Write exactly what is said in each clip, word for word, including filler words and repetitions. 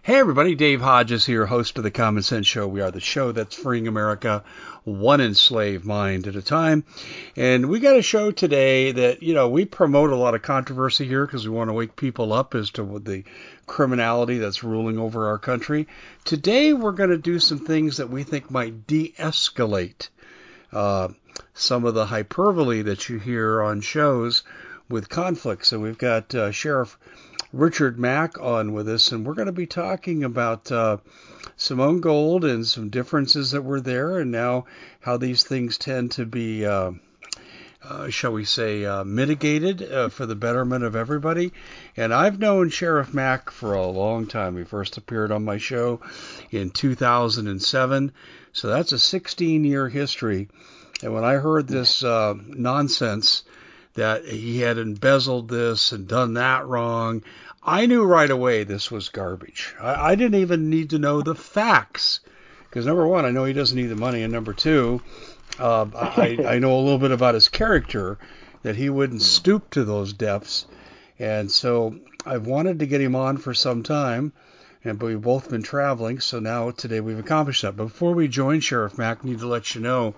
Hey everybody, Dave Hodges here, host of the Common Sense Show. We are the show that's freeing America one enslaved mind at a time. And we got a show today that, you know, we promote a lot of controversy here because we want to wake people up as to the criminality that's ruling over our country. Today we're going to do some things that we think might de-escalate uh, some of the hyperbole that you hear on shows with conflict. So we've got uh, Sheriff Richard Mack on with us, and we're going to be talking about uh, Simone Gold and some differences that were there, and now how these things tend to be, uh, uh, shall we say, uh, mitigated uh, for the betterment of everybody. And I've known Sheriff Mack for a long time. He first appeared on my show in two thousand seven, so that's a sixteen-year history. And when I heard this uh, nonsense that he had embezzled this and done that wrong, I knew right away this was garbage. I, I didn't even need to know the facts. Because number one, I know he doesn't need the money, and number two, uh, I, I know a little bit about his character, that he wouldn't stoop to those depths. And so I've wanted to get him on for some time, and but we've both been traveling, so now today we've accomplished that. But before we join Sheriff Mack, I need to let you know,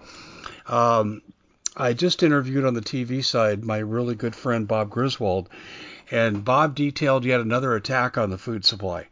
um, I just interviewed on the T V side my really good friend Bob Griswold, and Bob detailed yet another attack on the food supply.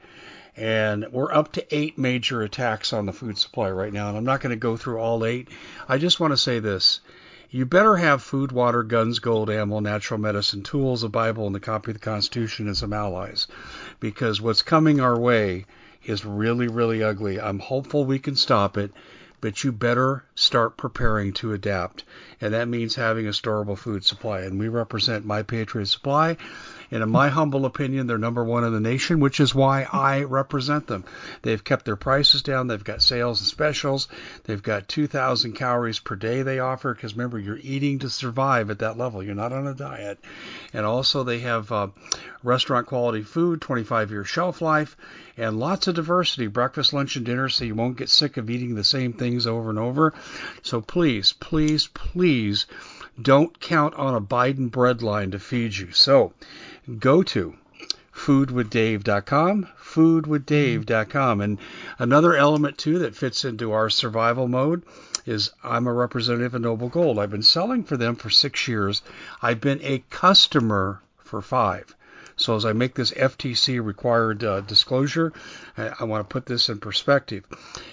And we're up to eight major attacks on the food supply right now, and I'm not going to go through all eight. I just want to say this. You better have food, water, guns, gold, ammo, natural medicine, tools, a Bible, and the copy of the Constitution and some allies, because what's coming our way is really, really ugly. I'm hopeful we can stop it, but you better start preparing to adapt. And that means having a storable food supply. And we represent My Patriot Supply. And in my humble opinion, they're number one in the nation, which is why I represent them. They've kept their prices down. They've got sales and specials. They've got two thousand calories per day they offer, because remember, you're eating to survive at that level. You're not on a diet. And also they have uh, restaurant quality food, twenty-five year shelf life, and lots of diversity, breakfast, lunch, and dinner, so you won't get sick of eating the same things over and over. So please, please, please don't count on a Biden breadline to feed you. So go to food with dave dot com, food with dave dot com. And another element, too, that fits into our survival mode is I'm a representative of Noble Gold. I've been selling for them for six years. I've been a customer for five. So as I make this F T C required uh, disclosure, I, I want to put this in perspective.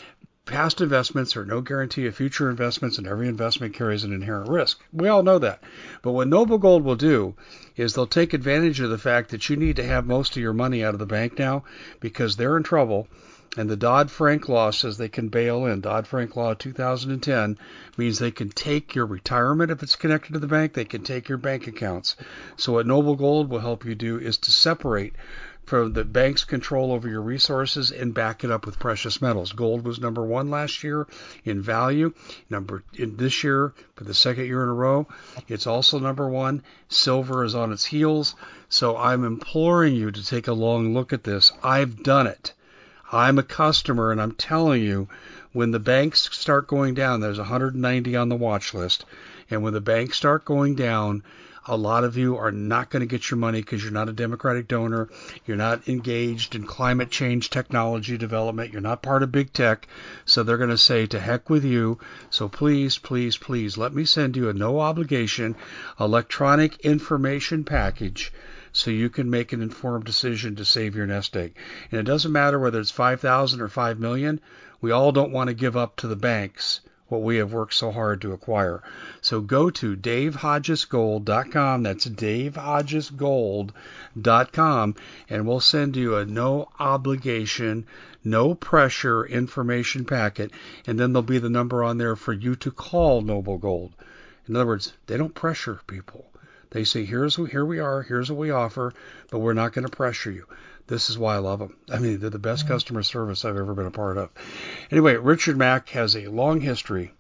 Past investments are no guarantee of future investments, and every investment carries an inherent risk. We all know that. But what Noble Gold will do is they'll take advantage of the fact that you need to have most of your money out of the bank now because they're in trouble. And the Dodd-Frank law says they can bail in. Dodd-Frank law two thousand ten means they can take your retirement if it's connected to the bank. They can take your bank accounts. So what Noble Gold will help you do is to separate from the bank's control over your resources and back it up with precious metals. Gold was number one last year in value. Number in this year, for the second year in a row, it's also number one. Silver is on its heels. So I'm imploring you to take a long look at this. I've done it. I'm a customer, and I'm telling you, when the banks start going down, there's one hundred ninety on the watch list, and when the banks start going down, a lot of you are not going to get your money because you're not a Democratic donor. You're not engaged in climate change technology development. You're not part of big tech. So they're going to say, to heck with you. So please, please, please, let me send you a no obligation electronic information package so you can make an informed decision to save your nest egg. And it doesn't matter whether it's five thousand or five million. We all don't want to give up to the banks what we have worked so hard to acquire. So go to dave hodges gold dot com. That's dave hodges gold dot com, and we'll send you a no obligation, no pressure information packet, and then there'll be the number on there for you to call Noble Gold. In other words, they don't pressure people. They say, here's here we are, here's what we offer, but we're not going to pressure you. This is why I love them. I mean, they're the best customer service I've ever been a part of. Anyway, Richard Mack has a long history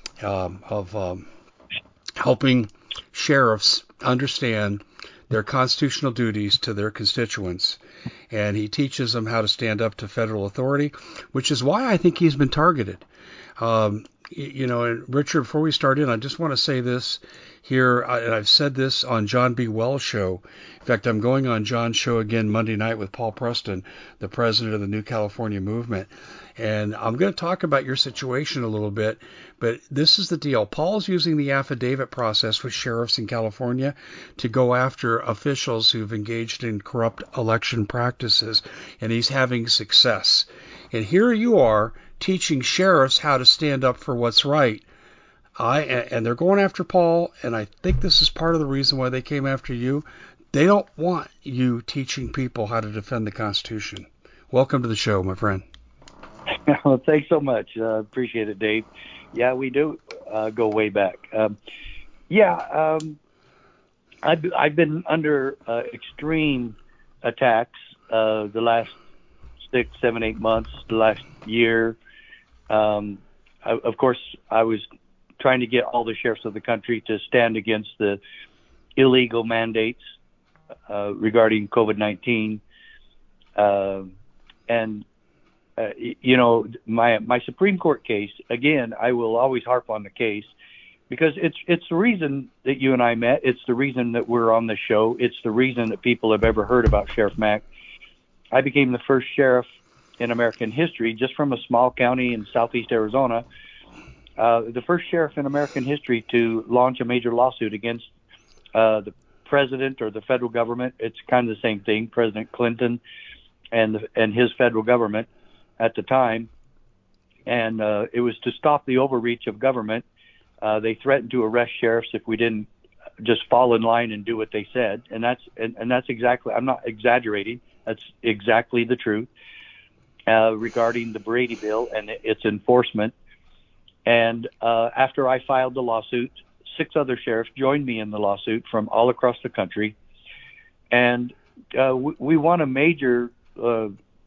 um, of um, helping sheriffs understand their constitutional duties to their constituents. And he teaches them how to stand up to federal authority, which is why I think he's been targeted. Um, you know, and Richard, before we start in, I just want to say this here, and I've said this on John B. Wells' show. In fact, I'm going on John's show again Monday night with Paul Preston, the president of the New California Movement. And I'm going to talk about your situation a little bit, but this is the deal. Paul's using the affidavit process with sheriffs in California to go after officials who've engaged in corrupt election practices, and he's having success. And here you are teaching sheriffs how to stand up for what's right. I and they're going after Paul, and I think this is part of the reason why they came after you. They don't want you teaching people how to defend the Constitution. Welcome to the show, my friend. Well, thanks so much. Uh, appreciate it, Dave. Yeah, we do uh, go way back. Um, yeah, um, I've, I've been under uh, extreme attacks uh, the last six, seven, eight months, the last year. Um, I, of course, I was trying to get all the sheriffs of the country to stand against the illegal mandates uh, regarding COVID nineteen. Uh, and, uh, you know, my my Supreme Court case, again, I will always harp on the case because it's it's the reason that you and I met. It's the reason that we're on the show. It's the reason that people have ever heard about Sheriff Mack. I became the first sheriff in American history, just from a small county in southeast Arizona, uh, the first sheriff in American history to launch a major lawsuit against uh, the president or the federal government. It's kind of the same thing, President Clinton and the, and his federal government at the time. And uh, it was to stop the overreach of government. Uh, they threatened to arrest sheriffs if we didn't just fall in line and do what they said. And that's and, and that's exactly, I'm not exaggerating, that's exactly the truth. Uh, regarding the Brady Bill and its enforcement. And uh, after I filed the lawsuit, six other sheriffs joined me in the lawsuit from all across the country. And uh, we, we won a major uh,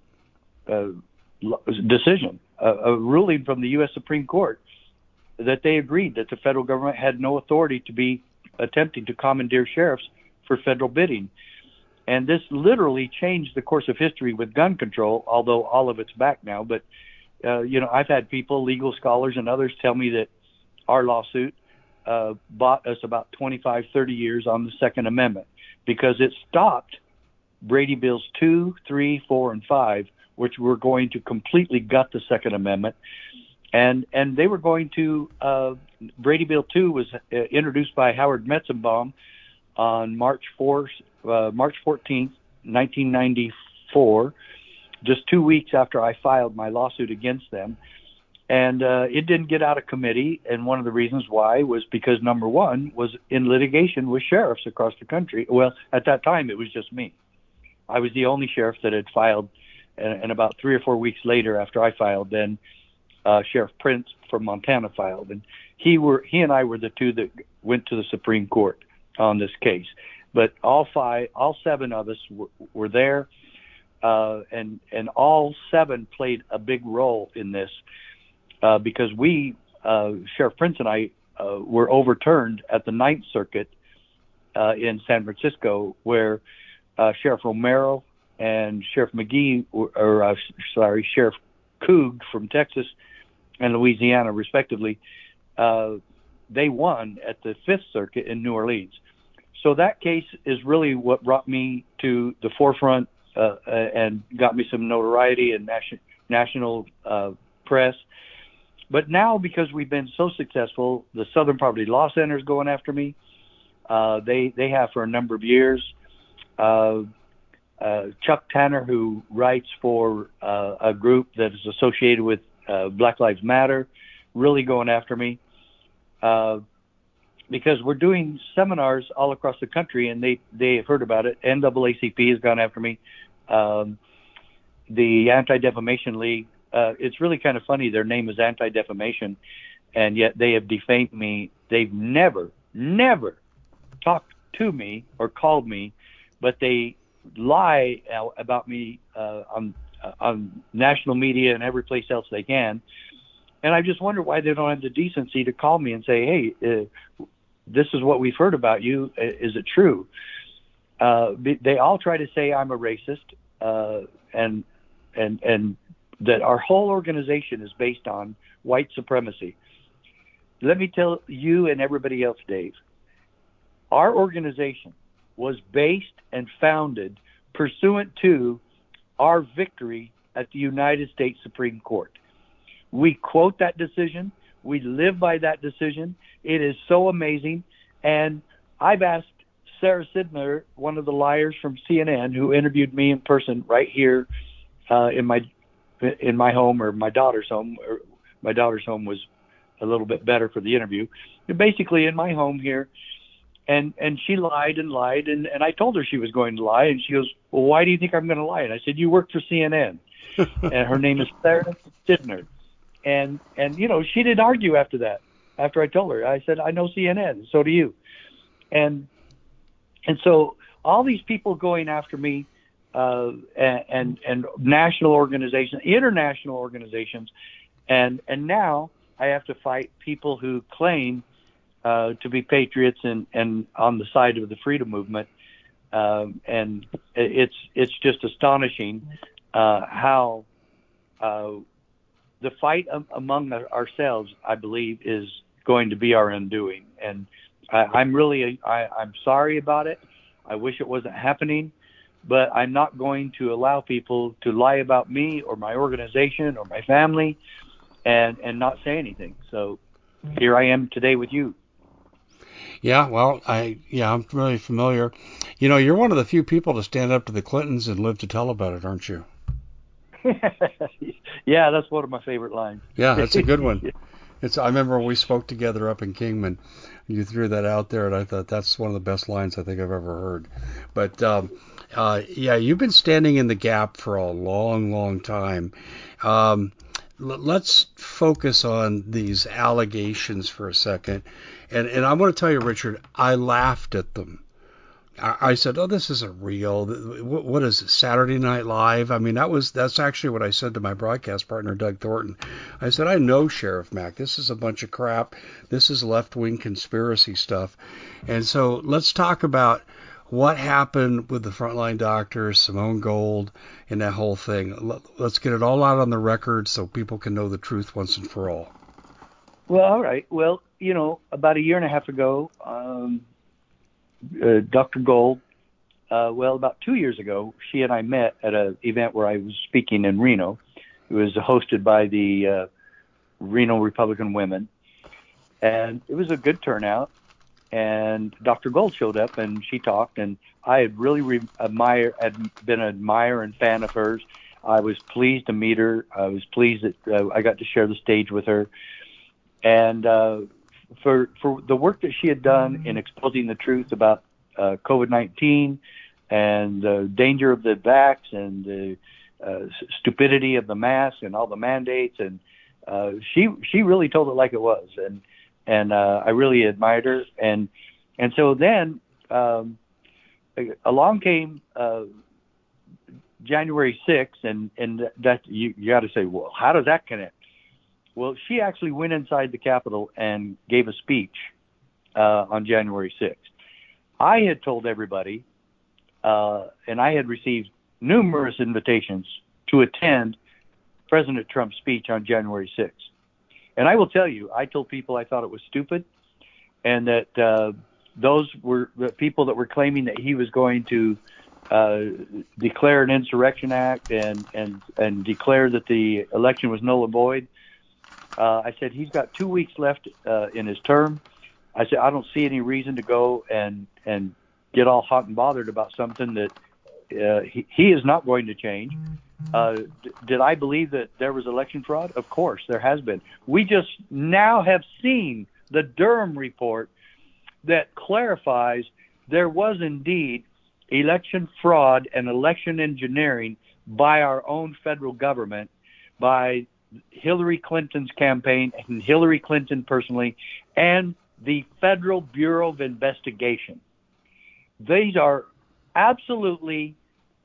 uh, decision, a, a ruling from the U S Supreme Court that they agreed that the federal government had no authority to be attempting to commandeer sheriffs for federal bidding. And this literally changed the course of history with gun control, although all of it's back now. But, uh, you know, I've had people, legal scholars and others tell me that our lawsuit uh, bought us about twenty-five, thirty years on the Second Amendment because it stopped Brady Bills two, three, four, and five, which were going to completely gut the Second Amendment. And and they were going to, uh, Brady Bill two was uh, introduced by Howard Metzenbaum on March fourth, uh, March fourteenth, nineteen ninety-four, just two weeks after I filed my lawsuit against them. And uh, it didn't get out of committee. And one of the reasons why was because, number one, was in litigation with sheriffs across the country. Well, at that time, it was just me. I was the only sheriff that had filed. And, and about three or four weeks later after I filed, then uh, Sheriff Prince from Montana filed. And he were he and I were the two that went to the Supreme Court on this case. But all five, all seven of us were, were there, uh, and and all seven played a big role in this uh, because we, uh, Sheriff Prince and I, uh, were overturned at the Ninth Circuit uh, in San Francisco, where uh, Sheriff Romero and Sheriff McGee, or, or uh, sorry, Sheriff Coog from Texas and Louisiana, respectively, uh, they won at the Fifth Circuit in New Orleans. So that case is really what brought me to the forefront uh, and got me some notoriety in nation, national uh, press. But now, because we've been so successful, the Southern Poverty Law Center is going after me. Uh, they they have for a number of years. Uh, uh, Chuck Tanner, who writes for uh, a group that is associated with uh, Black Lives Matter, really going after me. Uh, because we're doing seminars all across the country, and they, they have heard about it. N double A C P has gone after me. Um, the Anti-Defamation League, uh, it's really kind of funny. Their name is Anti-Defamation, and yet they have defamed me. They've never, never talked to me or called me, but they lie about me uh, on, uh, on national media and every place else they can. And I just wonder why they don't have the decency to call me and say, hey, uh, this is what we've heard about you. Is it true? Uh, they all try to say I'm a racist, uh, and and and that our whole organization is based on white supremacy. Let me tell you and everybody else, Dave, our organization was based and founded pursuant to our victory at the United States Supreme Court. We quote that decision. We live by that decision. It is so amazing. And I've asked Sarah Sidner, one of the liars from C N N, who interviewed me in person right here uh, in my in my home, or my daughter's home. Or my daughter's home was a little bit better for the interview. Basically, in my home here, and and she lied and lied, and, and I told her she was going to lie, and she goes, "Well, why do you think I'm going to lie?" And I said, "You work for C N N," and her name is Sarah Sidner, and and you know, she didn't argue after that. After I told her, I said, "I know C N N, so do you," and and so all these people going after me, uh, and, and and national organizations, international organizations, and and now I have to fight people who claim uh, to be patriots and, and on the side of the freedom movement, um, and it's it's just astonishing uh, how uh, the fight um, among ourselves, I believe, is going to be our undoing. And I, I'm really, I, I'm sorry about it. I wish it wasn't happening, but I'm not going to allow people to lie about me or my organization or my family and, and not say anything. So here I am today with you. Yeah, well, I yeah, I'm really familiar. You know, you're one of the few people to stand up to the Clintons and live to tell about it, aren't you? Yeah, that's one of my favorite lines. Yeah, that's a good one. It's. I remember when we spoke together up in Kingman, you threw that out there, and I thought that's one of the best lines I think I've ever heard. But um, uh, yeah, you've been standing in the gap for a long, long time. Um, l- let's focus on these allegations for a second, and and I want to tell you, Richard, I laughed at them. I said, "Oh, this isn't real. What is it, Saturday Night Live?" I mean, that was that's actually what I said to my broadcast partner, Doug Thornton. I said, "I know Sheriff Mack. This is a bunch of crap. This is left-wing conspiracy stuff." And so let's talk about what happened with the frontline doctors, Simone Gold, and that whole thing. Let's get it all out on the record so people can know the truth once and for all. Well, all right. Well, you know, about a year and a half ago, um, Uh, Doctor Gold, uh, well, about two years ago, she and I met at an event where I was speaking in Reno. It was hosted by the uh, Reno Republican Women, and it was a good turnout. And Doctor Gold showed up, and she talked, and I had really re- admire, had been an admirer and fan of hers. I was pleased to meet her. I was pleased that uh, I got to share the stage with her, and uh, for for the work that she had done in exposing the truth about uh, COVID nineteen and the danger of the vax and the uh, stupidity of the mask and all the mandates, and uh, she she really told it like it was, and and uh, I really admired her, and and so then um, along came uh, January sixth, and and that you, you got to say, well, how does that connect? Well, she actually went inside the Capitol and gave a speech uh, on January sixth. I had told everybody, uh, and I had received numerous invitations to attend President Trump's speech on January sixth. And I will tell you, I told people I thought it was stupid, and that uh, those were the people that were claiming that he was going to uh, declare an insurrection act and, and, and declare that the election was null and void. Uh, I said, he's got two weeks left uh, in his term. I said, I don't see any reason to go and, and get all hot and bothered about something that uh, he, he is not going to change. Uh, d- did I believe that there was election fraud? Of course, there has been. We just now have seen the Durham report that clarifies there was indeed election fraud and election engineering by our own federal government, by Hillary Clinton's campaign and Hillary Clinton personally, and the Federal Bureau of Investigation. These are absolutely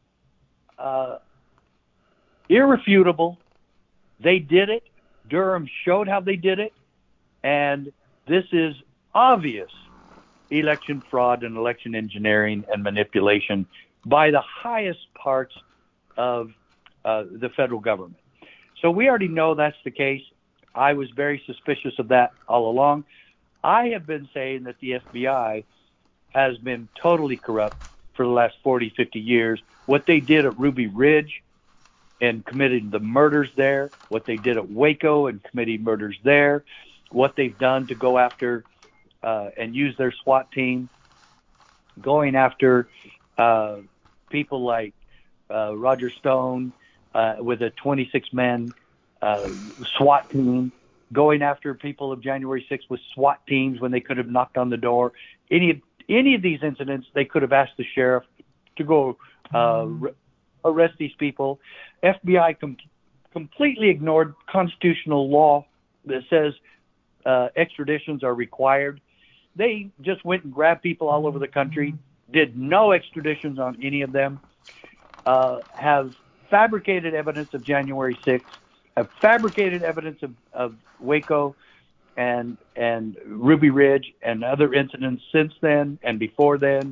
uh, irrefutable. They did it. Durham showed how they did it. And this is obvious election fraud and election engineering and manipulation by the highest parts of uh, the federal government. So we already know that's the case. I was very suspicious of that all along. I have been saying that the F B I has been totally corrupt for the last forty, fifty years. What they did at Ruby Ridge and committing the murders there, what they did at Waco and committing murders there, what they've done to go after uh, and use their SWAT team, going after uh, people like uh, Roger Stone uh, with a twenty-six man uh, SWAT team, going after people of January sixth with SWAT teams when they could have knocked on the door. Any any of these incidents, they could have asked the sheriff to go uh, re- arrest these people. F B I com- completely ignored constitutional law that says uh, extraditions are required. They just went and grabbed people all over the country, did no extraditions on any of them, uh, have fabricated evidence of January sixth, have fabricated evidence of, of Waco and and Ruby Ridge and other incidents since then and before then.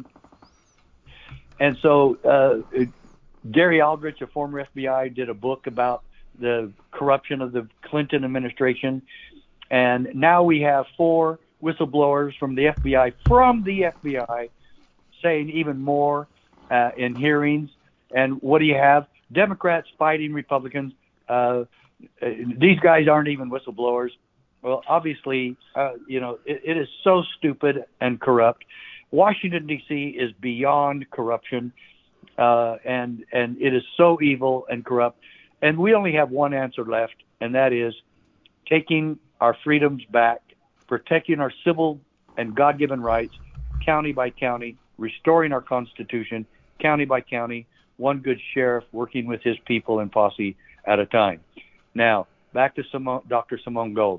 And so uh, Gary Aldrich, a former F B I, did a book about the corruption of the Clinton administration. And now we have four whistleblowers from the F B I, from the F B I, saying even more uh, in hearings. And what do you have? Democrats fighting Republicans. Uh, these guys aren't even whistleblowers. Well, obviously, uh, you know, it, it is so stupid and corrupt. Washington, D C is beyond corruption, uh, and and it is so evil and corrupt. And we only have one answer left, and that is taking our freedoms back, protecting our civil and God-given rights, county by county, restoring our Constitution, county by county, one good sheriff working with his people and posse at a time. Now, back to Simone, Doctor Simone Gold.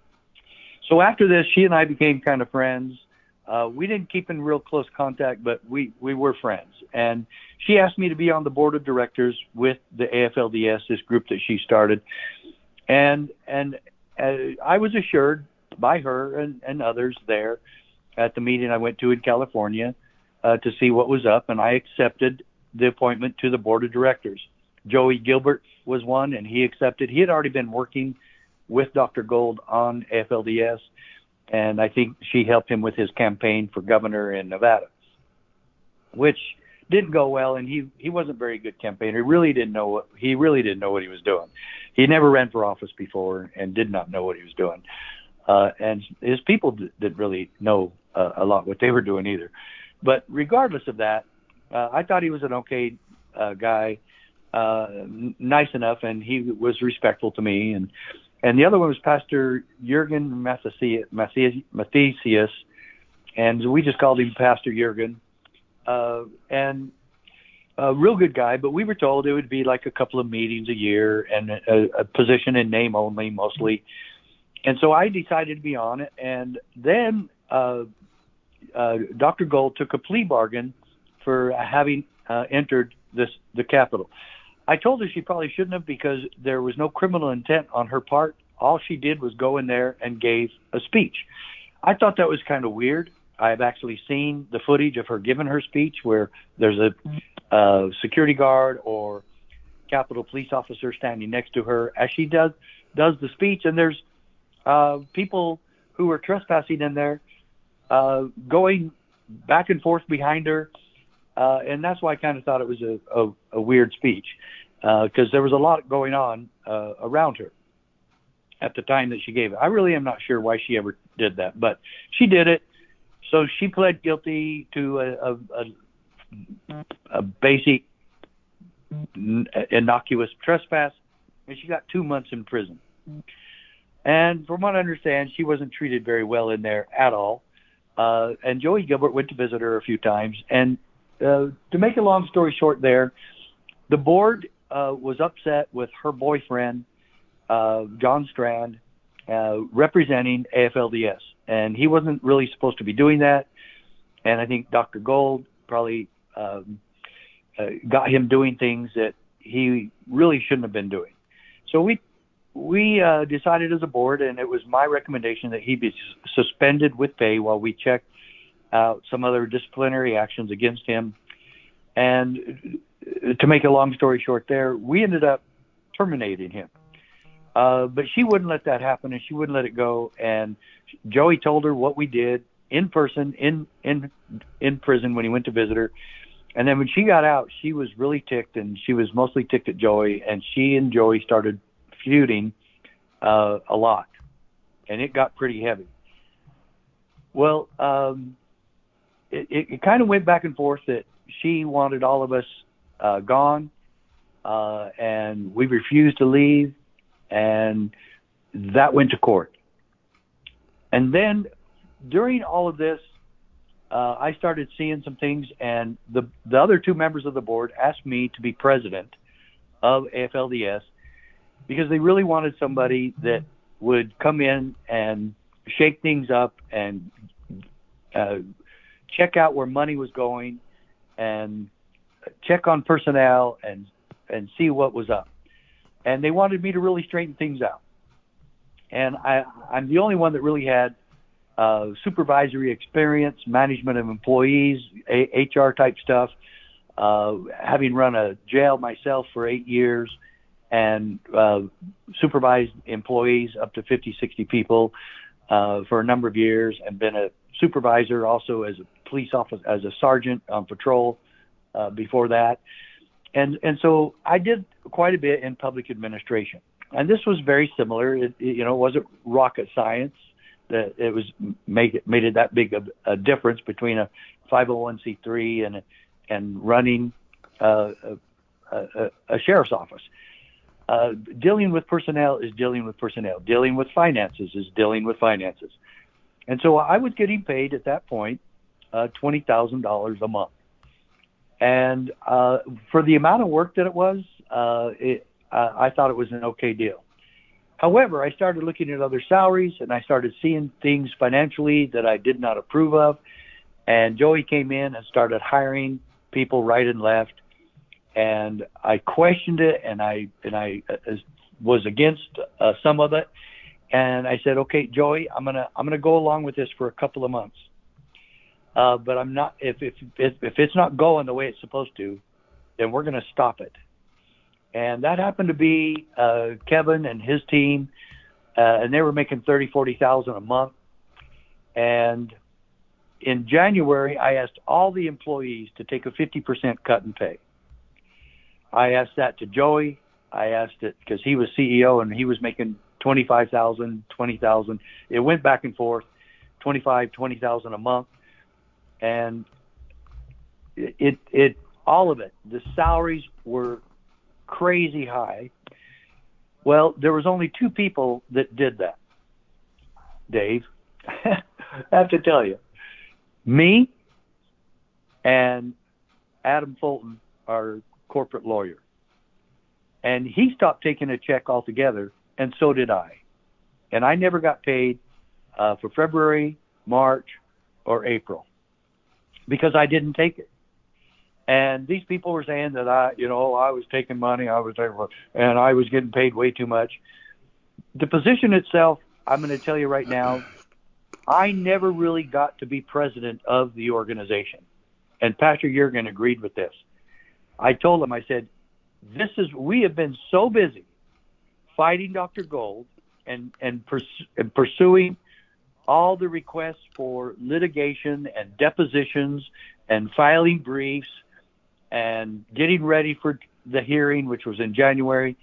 So after this, she and I became kind of friends. Uh, we didn't keep in real close contact, but we, we were friends. And she asked me to be on the board of directors with the A F L D S, this group that she started. And and uh, I was assured by her and, and others there at the meeting I went to in California uh, to see what was up, and I accepted the appointment to the board of directors. Joey Gilbert was one, and he accepted. He had already been working with Doctor Gold on A F L D S, and I think she helped him with his campaign for governor in Nevada, which didn't go well, and he, he wasn't a very good campaigner. He really didn't know what he really didn't know what he was doing. He never ran for office before and did not know what he was doing. Uh, and his people d- didn't really know uh, a lot what they were doing either. But regardless of that, uh, I thought he was an okay uh, guy, uh, n- nice enough, and he was respectful to me. And and the other one was Pastor Jurgen Mathesius, Mathesius, and we just called him Pastor Jurgen. Uh, and a real good guy, but we were told it would be like a couple of meetings a year and a, a position in name only, mostly. And so I decided to be on it. And then uh, uh, Doctor Gold took a plea bargain for having uh, entered this the Capitol. I told her she probably shouldn't have, because there was no criminal intent on her part. All she did was go in there and gave a speech. I thought that was kind of weird. I've actually seen the footage of her giving her speech where there's a uh, security guard or Capitol police officer standing next to her as she does does the speech, and there's uh, people who are trespassing in there uh, going back and forth behind her, uh, and that's why I kind of thought it was a, a, a weird speech, because uh, there was a lot going on uh, around her at the time that she gave it. I really am not sure why she ever did that, but she did it. So she pled guilty to a, a, a, a basic innocuous trespass, and she got two months in prison. And from what I understand, she wasn't treated very well in there at all. Uh, and Joey Gilbert went to visit her a few times. And uh, to make a long story short there, the board uh, was upset with her boyfriend, uh, John Strand, uh, representing A F L D S. And he wasn't really supposed to be doing that. And I think Doctor Gold probably um, uh, got him doing things that he really shouldn't have been doing. So we we uh, decided as a board, and it was my recommendation that he be suspended with pay while we checked out some other disciplinary actions against him. And to make a long story short there, we ended up terminating him. Uh, but she wouldn't let that happen, and she wouldn't let it go. And Joey told her what we did in person, in in in prison when he went to visit her. And then when she got out, she was really ticked, and she was mostly ticked at Joey. And she and Joey started feuding uh, a lot, and it got pretty heavy. Well, um, it, it, it kind of went back and forth that she wanted all of us uh, gone, uh, and we refused to leave. And that went to court. And then during all of this, uh, I started seeing some things, and the the other two members of the board asked me to be president of A F L D S because they really wanted somebody that would come in and shake things up and uh, check out where money was going and check on personnel and and see what was up. And they wanted me to really straighten things out. And I, I'm the only one that really had uh, supervisory experience, management of employees, a- H R type stuff, uh, having run a jail myself for eight years and uh, supervised employees up to fifty, sixty people uh, for a number of years, and been a supervisor also as a police officer, as a sergeant on patrol uh, before that. And and so I did quite a bit in public administration, and this was very similar. It, it, you know, it wasn't rocket science. That it was made it made it that big of a difference between a five oh one c three and and running uh, a, a, a sheriff's office. Uh, dealing with personnel is dealing with personnel. Dealing with finances is dealing with finances. And so I was getting paid at that point uh, twenty thousand dollars a month. And uh, for the amount of work that it was, uh, it, uh, I thought it was an okay deal. However, I started looking at other salaries, and I started seeing things financially that I did not approve of. And Joey came in and started hiring people right and left. And I questioned it, and I and I uh, was against uh, some of it. And I said, "Okay, Joey, I'm gonna I'm gonna go along with this for a couple of months." Uh, but I'm not. If, if if if it's not going the way it's supposed to, then we're going to stop it. And that happened to be uh, Kevin and his team, uh, and they were making thirty, forty thousand a month. And in January, I asked all the employees to take a fifty percent cut in pay. I asked that to Joey. I asked it because he was C E O and he was making twenty-five thousand, twenty thousand. It went back and forth, twenty-five, twenty thousand a month. And it, it, it, all of it, the salaries were crazy high. Well, there was only two people that did that, Dave. I have to tell you, me and Adam Fulton, our corporate lawyer. And he stopped taking a check altogether, and so did I. And I never got paid uh, for February, March, or April, because I didn't take it. And these people were saying that I, you know, I was taking money, I was taking, and I was getting paid way too much. The position itself, I'm going to tell you right now, I never really got to be president of the organization. And Pastor Jurgen agreed with this. I told him, I said, this is, we have been so busy fighting Doctor Gold and, and, pers- and pursuing all the requests for litigation and depositions and filing briefs and getting ready for the hearing, which was in January.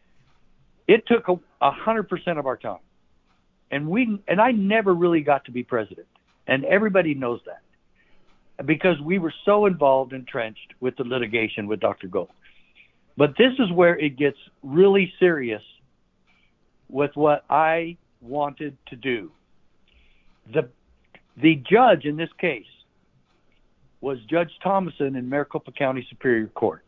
It took a, a hundred percent of our time. And we, and I never really got to be president. And everybody knows that because we were so involved, entrenched with the litigation with Doctor Gold. But this is where it gets really serious with what I wanted to do. The the judge in this case was Judge Thomason in Maricopa County Superior Court.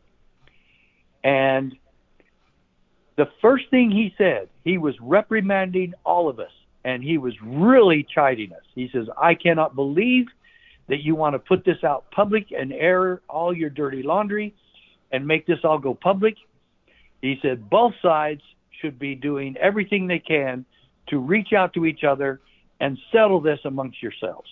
And the first thing he said, he was reprimanding all of us, and he was really chiding us. He says, I cannot believe that you want to put this out public and air all your dirty laundry and make this all go public. He said both sides should be doing everything they can to reach out to each other and settle this amongst yourselves.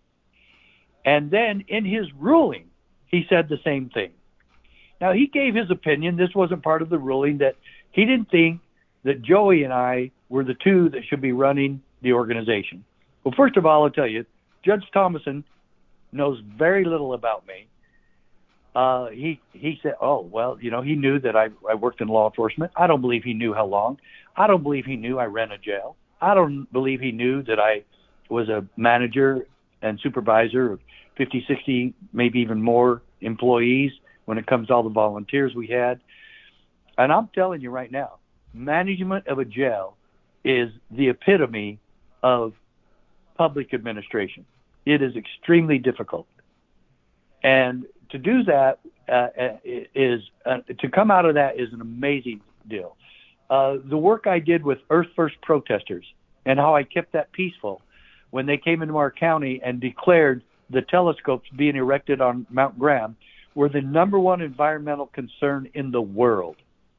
And then in his ruling, he said the same thing. Now, he gave his opinion. This wasn't part of the ruling, that he didn't think that Joey and I were the two that should be running the organization. Well, first of all, I'll tell you, Judge Thomason knows very little about me. Uh, he he said, oh, well, you know, he knew that I, I worked in law enforcement. I don't believe he knew how long. I don't believe he knew I ran a jail. I don't believe he knew that I was a manager and supervisor of fifty, sixty, maybe even more employees when it comes to all the volunteers we had. And I'm telling you right now, management of a jail is the epitome of public administration. It is extremely difficult. And to do that uh, is uh, to come out of that is an amazing deal. Uh, the work I did with Earth First protesters and how I kept that peaceful when they came into our county and declared the telescopes being erected on Mount Graham were the number one environmental concern in the world.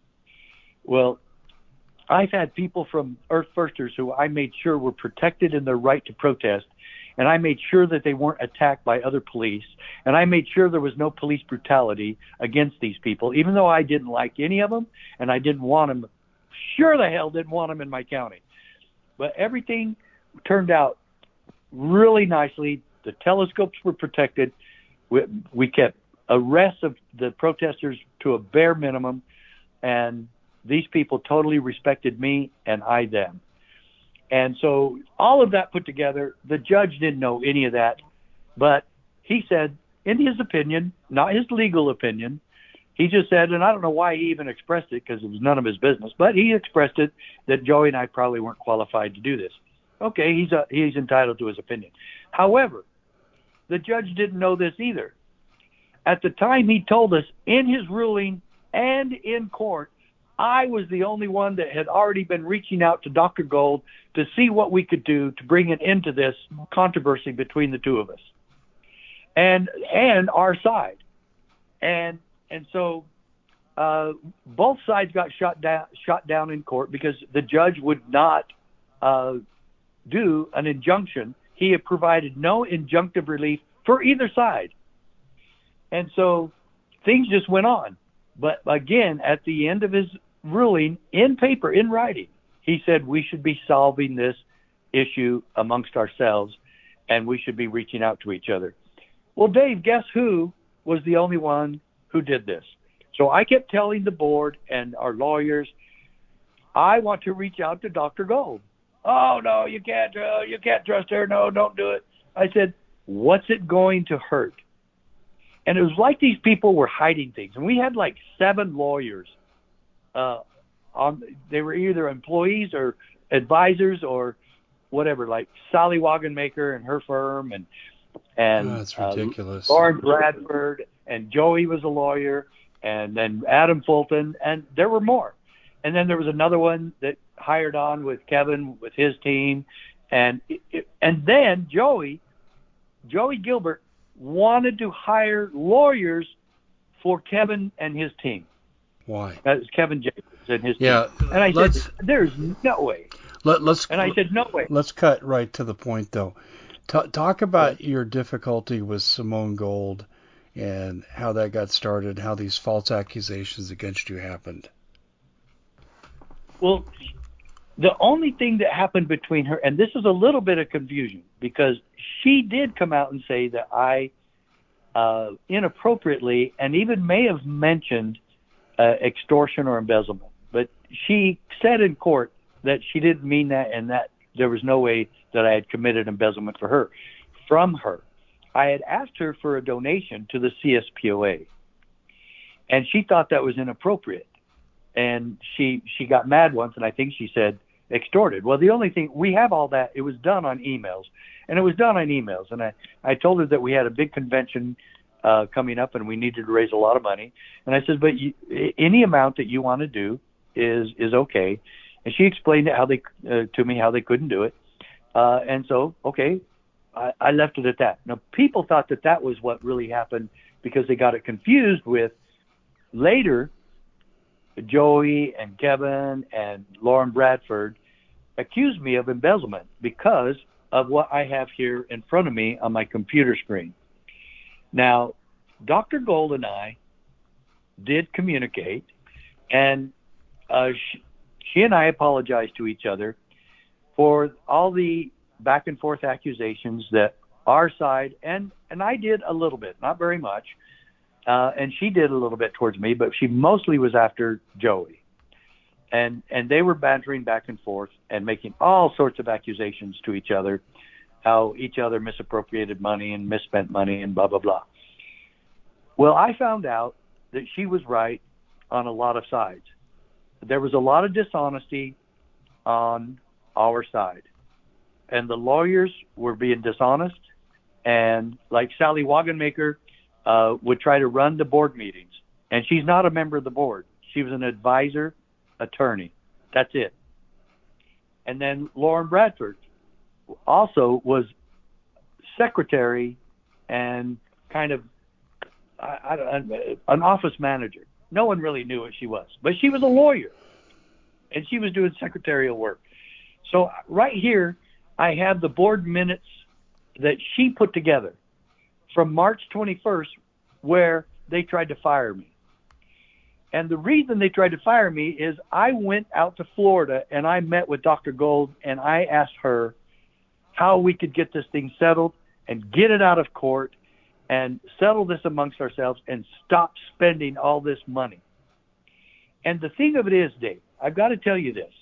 Well, I've had people from Earth Firsters who I made sure were protected in their right to protest, and I made sure that they weren't attacked by other police, and I made sure there was no police brutality against these people, even though I didn't like any of them, and I didn't want them, sure the hell didn't want them in my county. But everything turned out really nicely. The telescopes were protected. We, we kept arrests of the protesters to a bare minimum, and these people totally respected me and I them. And so all of that put together, the judge didn't know any of that, but he said, in his opinion, not his legal opinion, he just said, and I don't know why he even expressed it because it was none of his business, but he expressed it that Joey and I probably weren't qualified to do this. Okay, he's a, he's entitled to his opinion. However, the judge didn't know this either. At the time he told us in his ruling and in court, I was the only one that had already been reaching out to Doctor Gold to see what we could do to bring an end to this controversy between the two of us and and our side. And and so uh, both sides got shot down shot down in court because the judge would not uh, do an injunction. He had provided no injunctive relief for either side. And so things just went on. But again, at the end of his ruling, in paper, in writing, he said we should be solving this issue amongst ourselves and we should be reaching out to each other. Well, Dave, guess who was the only one who did this? So I kept telling the board and our lawyers, I want to reach out to Doctor Gold. Oh, no, you can't, uh, you can't trust her. No, don't do it. I said, what's it going to hurt? And it was like these people were hiding things. And we had like seven lawyers. Uh, on, they were either employees or advisors or whatever, like Sally Wagenmaker and her firm, and and oh, that's ridiculous. Uh, Lauren Bradford, and Joey was a lawyer, and then Adam Fulton, and there were more. And then there was another one that hired on with Kevin with his team, and it, and then Joey, Joey Gilbert, wanted to hire lawyers for Kevin and his team. Why? That was Kevin Jacobs and his yeah, team. And I said, there's no way. Let, let's, and I said, no way. Let's cut right to the point, though. T- talk about yeah. your difficulty with Simone Gold and how that got started, how these false accusations against you happened. Well, the only thing that happened between her, and this is a little bit of confusion, because she did come out and say that I uh, inappropriately and even may have mentioned uh, extortion or embezzlement. But she said in court that she didn't mean that and that there was no way that I had committed embezzlement for her, from her. I had asked her for a donation to the C S P O A, and she thought that was inappropriate. And she she got mad once, and I think she said extorted. Well, the only thing, we have all that. It was done on emails, and it was done on emails. And I, I told her that we had a big convention uh, coming up, and we needed to raise a lot of money. And I said, but you, any amount that you want to do is is okay. And she explained it how they uh, to me how they couldn't do it. Uh, and so, okay, I, I left it at that. Now, people thought that that was what really happened because they got it confused with later. Joey and Kevin and Lauren Bradford accused me of embezzlement because of what I have here in front of me on my computer screen. Now, Doctor Gold and I did communicate, and uh, she, she and I apologized to each other for all the back and forth accusations that our side, and, and I did a little bit, not very much, uh, and she did a little bit towards me, but she mostly was after Joey. And and they were bantering back and forth and making all sorts of accusations to each other, how each other misappropriated money and misspent money and blah, blah, blah. Well, I found out that she was right on a lot of sides. There was a lot of dishonesty on our side. And the lawyers were being dishonest. And like Sally Wagenmaker uh, would try to run the board meetings. And she's not a member of the board. She was an advisor attorney. That's it. And then Lauren Bradford also was secretary and kind of I, I, an office manager. No one really knew what she was, but she was a lawyer, and she was doing secretarial work. So right here, I have the board minutes that she put together from March twenty-first, where they tried to fire me. And the reason they tried to fire me is I went out to Florida and I met with Doctor Gold and I asked her how we could get this thing settled and get it out of court and settle this amongst ourselves and stop spending all this money. And the thing of it is, Dave, I've got to tell you this.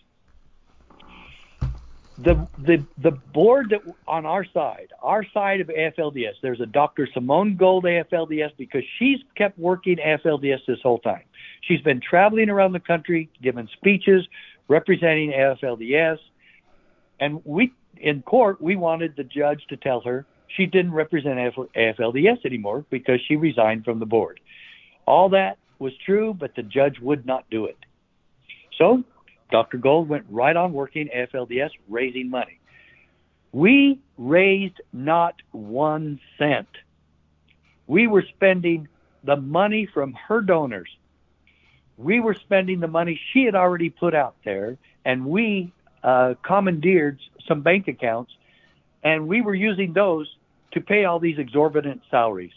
The the the board that on our side, our side of A F L D S, there's a Doctor Simone Gold A F L D S because she's kept working A F L D S this whole time. She's been traveling around the country, giving speeches, representing A F L D S. And we, in court, we wanted the judge to tell her she didn't represent A F L D S anymore because she resigned from the board. All that was true, but the judge would not do it. So Doctor Gold went right on working A F L D S, raising money. We raised not one cent. We were spending the money from her donors. We were spending the money she had already put out there, and we uh, commandeered some bank accounts, and we were using those to pay all these exorbitant salaries.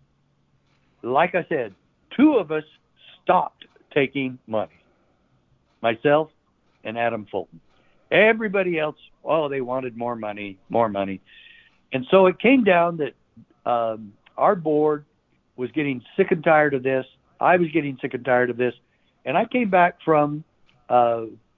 Like I said, two of us stopped taking money, myself and Adam Fulton. Everybody else, oh, they wanted more money, more money. And so it came down that um, our board was getting sick and tired of this. I was getting sick and tired of this. And I came back from uh,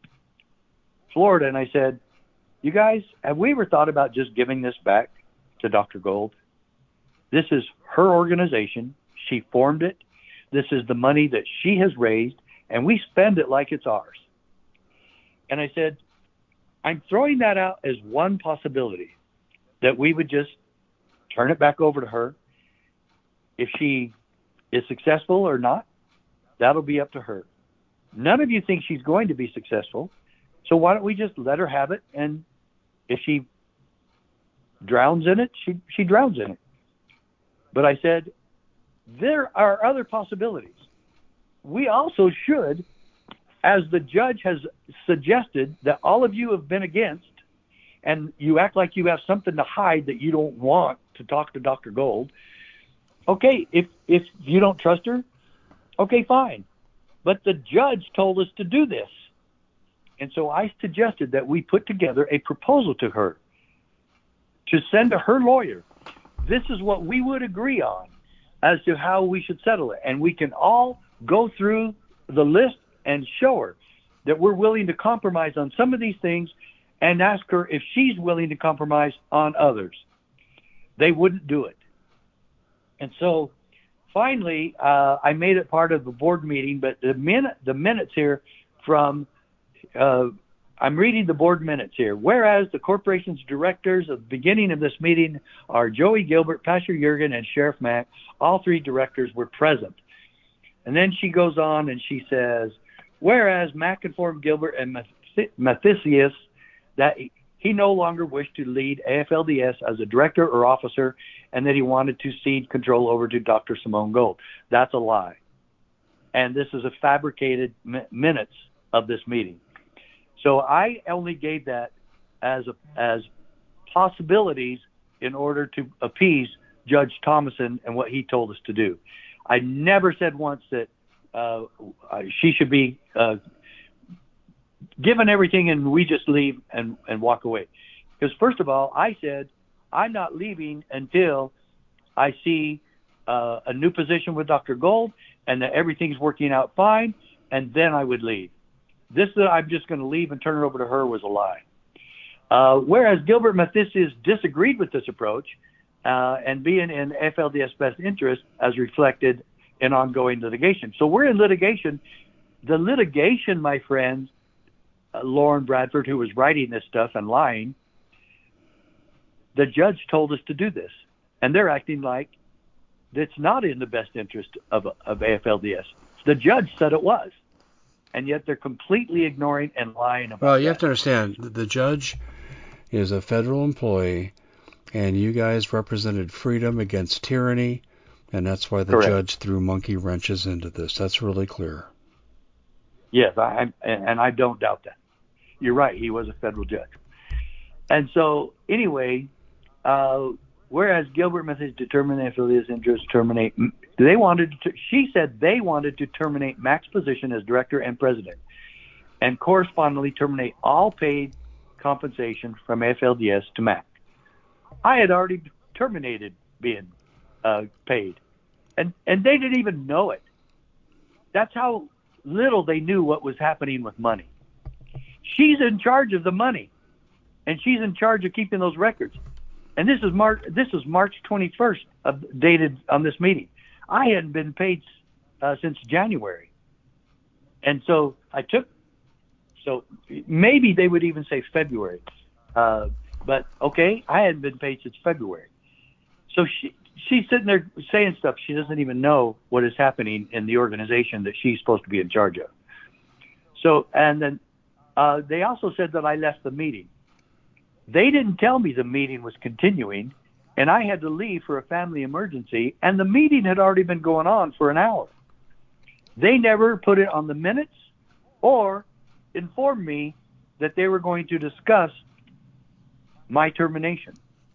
Florida and I said, you guys, have we ever thought about just giving this back to Doctor Gold? This is her organization. She formed it. This is the money that she has raised, and we spend it like it's ours. And I said, I'm throwing that out as one possibility, that we would just turn it back over to her. If she is successful or not, that'll be up to her. None of you think she's going to be successful, so why don't we just let her have it, and if she drowns in it, she, she drowns in it. But I said, there are other possibilities. We also should, as the judge has suggested that all of you have been against, and you act like you have something to hide that you don't want to talk to Doctor Gold. Okay, if if you don't trust her, okay, fine. But the judge told us to do this. And so I suggested that we put together a proposal to her to send to her lawyer. This is what we would agree on as to how we should settle it. And we can all go through the list and show her that we're willing to compromise on some of these things and ask her if she's willing to compromise on others. They wouldn't do it. And so finally, uh, I made it part of the board meeting, but the minute, the minutes here from, uh, I'm reading the board minutes here. Whereas the corporation's directors at the beginning of this meeting are Joey Gilbert, Pastor Jurgen, and Sheriff Mack. All three directors were present. And then she goes on and she says, whereas Mack informed Gilbert and Mathesius that he no longer wished to lead A F L D S as a director or officer, and that he wanted to cede control over to Doctor Simone Gold. That's a lie. And this is a fabricated mi- minutes of this meeting. So I only gave that as a, as possibilities in order to appease Judge Thomason and what he told us to do. I never said once that uh, she should be uh, given everything and we just leave and, and walk away. Because first of all, I said, I'm not leaving until I see uh, a new position with Doctor Gold and that everything's working out fine, and then I would leave. This that I'm just going to leave and turn it over to her was a lie. Uh, whereas Gilbert Mathesius disagreed with this approach uh, and being in F L D S best interest as reflected in ongoing litigation. So we're in litigation. The litigation, my friends, uh, Lauren Bradford, who was writing this stuff and lying, the judge told us to do this. And they're acting like it's not in the best interest of, of A F L D S. The judge said it was. And yet they're completely ignoring and lying about it. Well, you that. have to understand, the judge is a federal employee, and you guys represented freedom against tyranny, and that's why the Correct. judge threw monkey wrenches into this. That's really clear. Yes, I, and I don't doubt that. You're right. He was a federal judge. And so, anyway, uh, whereas Gilbert Mathesius determined F L D S interest terminate, they wanted to, she said they wanted to terminate Mac's position as director and president, and correspondingly terminate all paid compensation from F L D S to Mac. I had already terminated being uh, paid, and and they didn't even know it. That's how little they knew what was happening with money. She's in charge of the money, and she's in charge of keeping those records. And this is March. This is March twenty-first, of, dated on this meeting. I hadn't been paid uh, since January, and so I took. So maybe they would even say February, uh, but okay, I hadn't been paid since February. So she she's sitting there saying stuff she doesn't even know what is happening in the organization that she's supposed to be in charge of. So and then uh, they also said that I left the meeting. They didn't tell me the meeting was continuing, and I had to leave for a family emergency, and the meeting had already been going on for an hour. They never put it on the minutes or informed me that they were going to discuss my termination.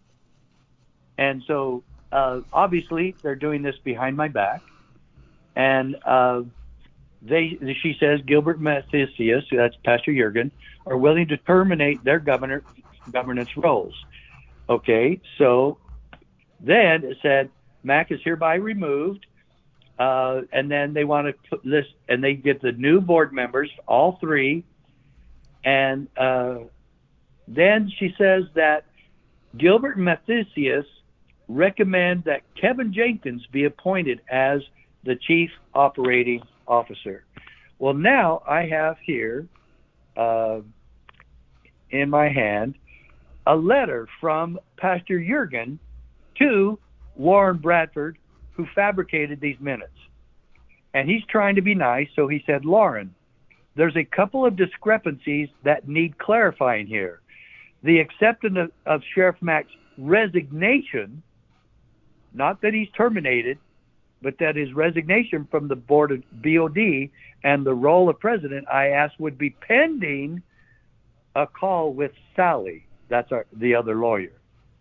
And so, uh, obviously, they're doing this behind my back, and uh, they, she says, Gilbert Mathesius, that's Pastor Jurgen, are willing to terminate their governor governance roles. Okay, so then it said Mac is hereby removed, uh, and then they want to put list, and they get the new board members, all three, and uh, then she says that Gilbert Mathesius recommend that Kevin Jenkins be appointed as the chief operating officer. Well, now I have here uh, in my hand a letter from Pastor Jurgen to Warren Bradford, who fabricated these minutes. And he's trying to be nice, so he said, Lauren, there's a couple of discrepancies that need clarifying here. The acceptance of, of Sheriff Mac's resignation, not that he's terminated, but that his resignation from the board of B O D and the role of president, I asked, would be pending a call with Sally. That's our, the other lawyer.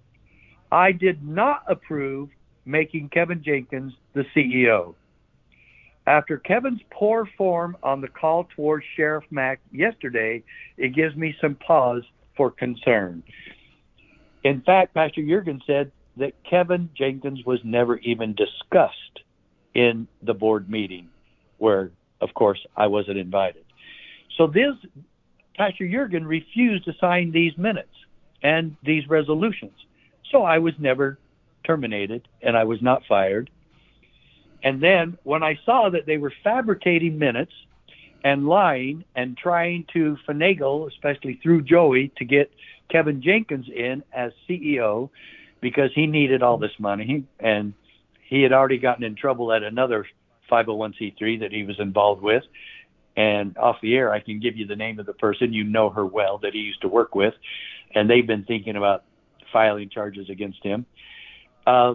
I did not approve making Kevin Jenkins the C E O. After Kevin's poor form on the call towards Sheriff Mac yesterday, it gives me some pause for concern. In fact, Pastor Jurgen said that Kevin Jenkins was never even discussed in the board meeting, where, of course, I wasn't invited. So this, Pastor Jurgen refused to sign these minutes and these resolutions. So I was never terminated, and I was not fired. And then when I saw that they were fabricating minutes and lying and trying to finagle, especially through Joey, to get Kevin Jenkins in as C E O because he needed all this money, and he had already gotten in trouble at another five oh one c three that he was involved with. And off the air, I can give you the name of the person. You know her well, that he used to work with. And they've been thinking about filing charges against him. Uh,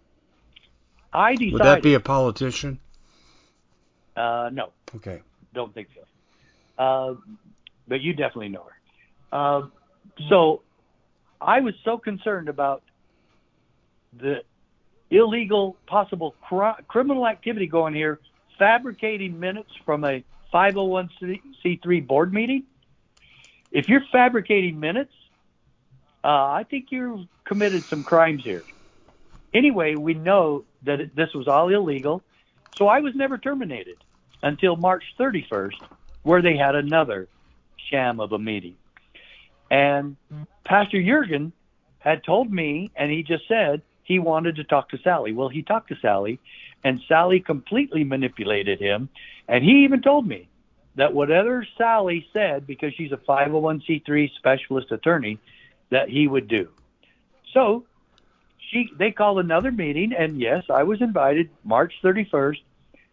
I decided... Would that be a politician? Uh, no. Okay. Don't think so. Uh, but you definitely know her. Uh, so I was so concerned about the illegal, possible cr- criminal activity going here, fabricating minutes from a five oh one c three board meeting, if you're fabricating minutes, uh, I think you've committed some crimes here. Anyway, we know that it, this was all illegal, so I was never terminated until March thirty-first, where they had another sham of a meeting. And Pastor Jurgen had told me, and he just said he wanted to talk to Sally. Well, he talked to Sally, and Sally completely manipulated him. And he even told me that whatever Sally said, because she's a five oh one c three specialist attorney, that he would do. So she, they called another meeting, and yes, I was invited March thirty-first,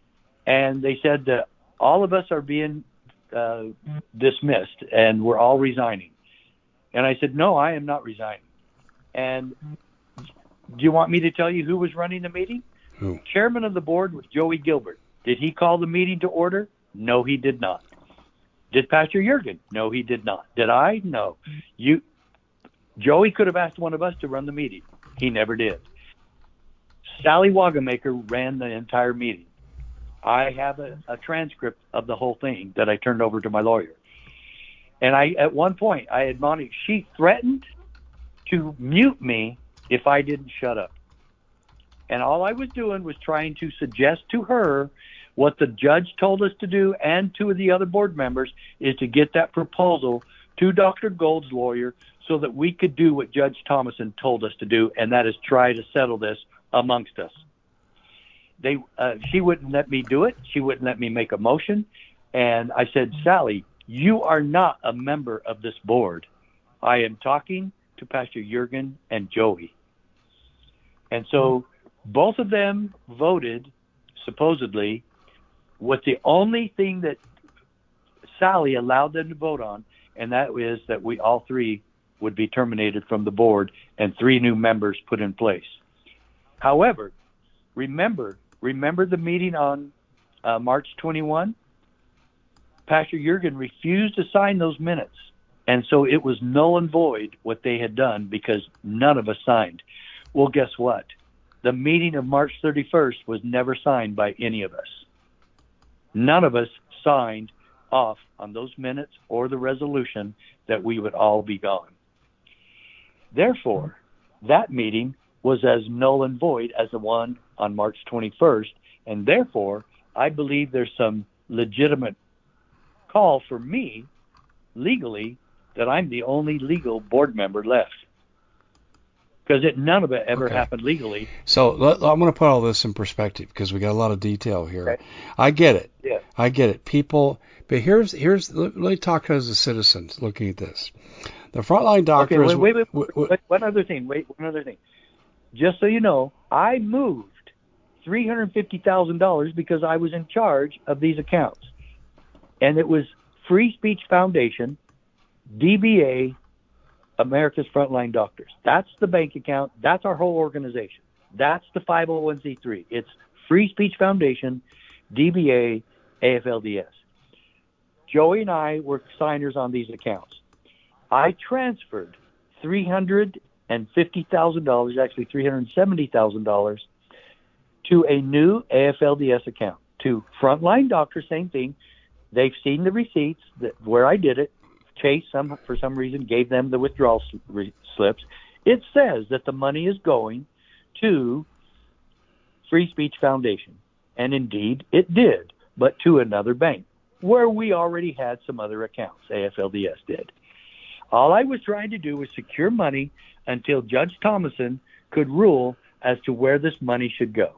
and they said that all of us are being uh, dismissed, and we're all resigning. And I said, no, I am not resigning. And do you want me to tell you who was running the meeting? Who? Chairman of the board was Joey Gilbert. Did he call the meeting to order? No, he did not. Did Pastor Jurgen? No, he did not. Did I? No. You, Joey could have asked one of us to run the meeting. He never did. Sally Wagamaker ran the entire meeting. I have a, a transcript of the whole thing that I turned over to my lawyer. And I, at one point, I admonished, she threatened to mute me if I didn't shut up. And all I was doing was trying to suggest to her what the judge told us to do, and two of the other board members, is to get that proposal to Doctor Gold's lawyer so that we could do what Judge Thomason told us to do, and that is try to settle this amongst us. They, uh, she wouldn't let me do it. She wouldn't let me make a motion. And I said, Sally, you are not a member of this board. I am talking to Pastor Jurgen and Joey. And so both of them voted, supposedly, with the only thing that Sally allowed them to vote on, and that is that we all three would be terminated from the board and three new members put in place. However, remember, remember the meeting on uh, March twenty-first? Pastor Jurgen refused to sign those minutes. And so it was null and void what they had done because none of us signed. Well, guess what? The meeting of March thirty-first was never signed by any of us. None of us signed off on those minutes or the resolution that we would all be gone. Therefore, that meeting was as null and void as the one on March twenty-first, and therefore, I believe there's some legitimate call for me legally that I'm the only legal board member left, because it none of it ever okay. happened legally. So let, I'm going to put all this in perspective because we got a lot of detail here. Okay. I get it. Yeah. I get it. People, but here's here's let me talk as a citizen looking at this. The frontline doctor okay, is. wait, wait, wait, wait, wait, one other thing. Wait, one other thing. Just so you know, I moved three hundred fifty thousand dollars because I was in charge of these accounts. And it was Free Speech Foundation, D B A, America's Frontline Doctors. That's the bank account. That's our whole organization. That's the five oh one c three. It's Free Speech Foundation, D B A, A F L D S. Joey and I were signers on these accounts. I transferred three hundred fifty thousand dollars, actually three hundred seventy thousand dollars, to a new A F L D S account. To Frontline Doctors, same thing. They've seen the receipts that where I did it. Chase, some for some reason, gave them the withdrawal slips. It says that the money is going to Free Speech Foundation. And indeed, it did, but to another bank, where we already had some other accounts, A F L D S did. All I was trying to do was secure money until Judge Thomason could rule as to where this money should go.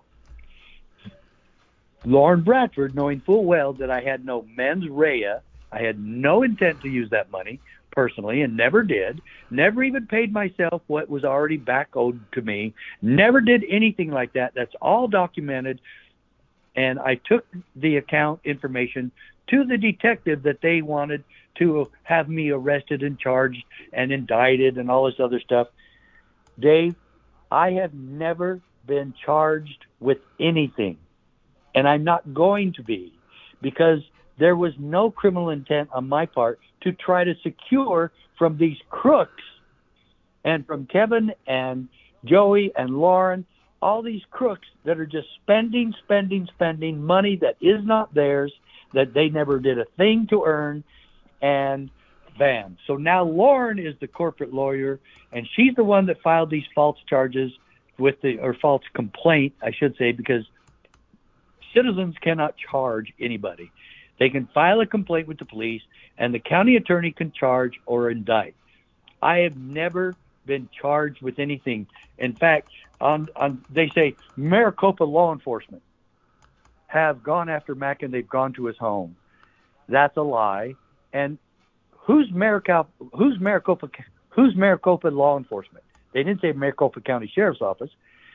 Lauren Bradford, knowing full well that I had no mens rea, I had no intent to use that money personally and never did, never even paid myself what was already back owed to me, never did anything like that. That's all documented. And I took the account information to the detective that they wanted to have me arrested and charged and indicted and all this other stuff. Dave, I have never been charged with anything. And I'm not going to be, because there was no criminal intent on my part to try to secure from these crooks and from Kevin and Joey and Lauren, all these crooks that are just spending, spending, spending money that is not theirs, that they never did a thing to earn, and banned. So now Lauren is the corporate lawyer, and she's the one that filed these false charges with the, or false complaint, I should say, because citizens cannot charge anybody. They can file a complaint with the police, and the county attorney can charge or indict. I have never been charged with anything. In fact, on, on they say Maricopa law enforcement have gone after Mac and they've gone to his home. That's a lie. And who's Maricopa? Who's Maricopa? Who's Maricopa law enforcement? They didn't say Maricopa County Sheriff's Office.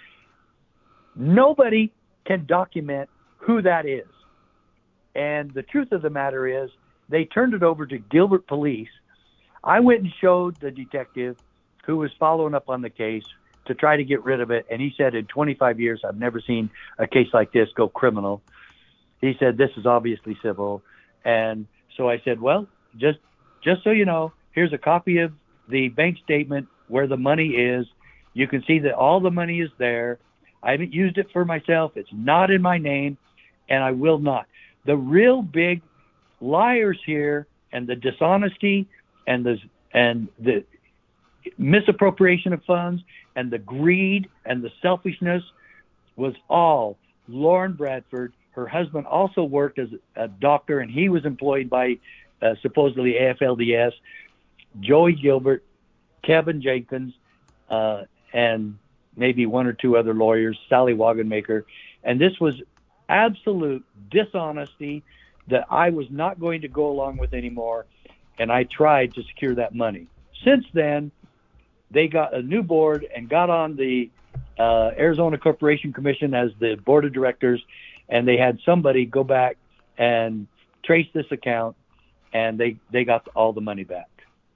Nobody can document who that is. And the truth of the matter is, they turned it over to Gilbert Police. I went and showed the detective who was following up on the case to try to get rid of it. And he said, in twenty-five years, I've never seen a case like this go criminal. He said, this is obviously civil. And so I said, well, just, just so you know, here's a copy of the bank statement where the money is. You can see that all the money is there. I haven't used it for myself. It's not in my name, and I will not. The real big liars here, and the dishonesty and the and the misappropriation of funds and the greed and the selfishness was all Lauren Bradford. Her husband also worked as a doctor, and he was employed by uh, supposedly A F L D S, Joey Gilbert, Kevin Jenkins, uh, and maybe one or two other lawyers, Sally Wagenmaker. And this was absolute dishonesty that I was not going to go along with anymore, and I tried to secure that money. Since then, they got a new board and got on the uh, Arizona Corporation Commission as the board of directors, and they had somebody go back and trace this account, and they, they got all the money back.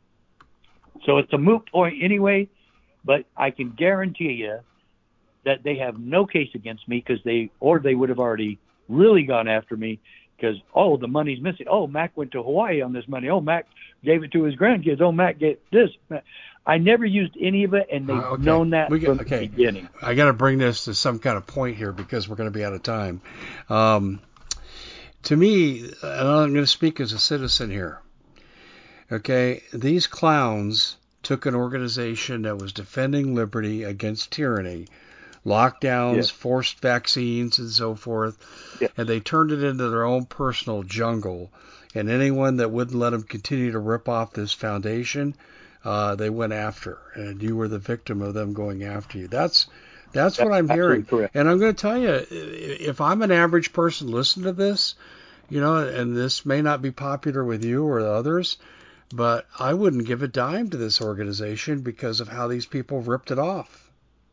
So it's a moot point anyway, but I can guarantee you that they have no case against me, because they, or they would have already really gone after me, because, oh, the money's missing. Oh, Mac went to Hawaii on this money. Oh, Mac gave it to his grandkids. Oh, Mac get this. I never used any of it, and they've uh, okay. known that we get, from okay. the beginning. I got to bring this to some kind of point here, because we're going to be out of time. Um, to me, and I'm going to speak as a citizen here, okay, these clowns took an organization that was defending liberty against tyranny, lockdowns, Yes. forced vaccines, and so forth, Yes. and they turned it into their own personal jungle. And anyone that wouldn't let them continue to rip off this foundation, uh, they went after. And you were the victim of them going after you. That's that's, that's what I'm hearing. Correct. And I'm going to tell you, if I'm an average person listening to this, you know, and this may not be popular with you or others, but I wouldn't give a dime to this organization because of how these people ripped it off.